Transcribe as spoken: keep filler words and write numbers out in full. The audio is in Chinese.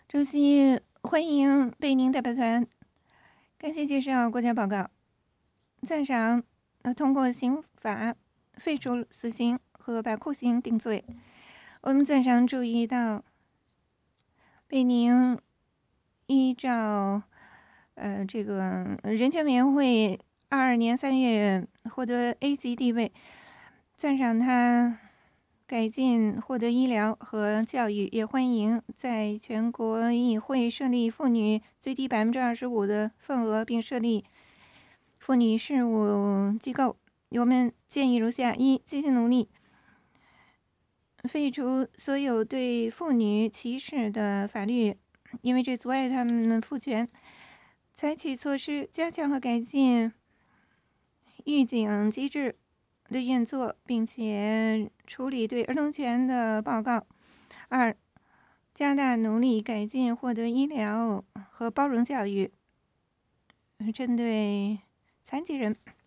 主席，欢迎贝宁代表团。感谢介绍国家报告，赞赏呃通过刑法废除死刑和把酷刑定罪。我们赞赏注意到，贝宁依照呃这个人权委员会二二年三月获得 A 级地位，赞赏他改进获得医疗和教育，也欢迎在全国议会设立妇女最低百分之二十五的份额，并设立妇女事务机构。我们建议如下：一、积极努力废除所有对妇女歧视的法律，因为这阻碍他们赋权；采取措施加强和改进预警机制的运作，并且处理对儿童权的报告。二、加大努力改进获得医疗和包容教育，针对残疾人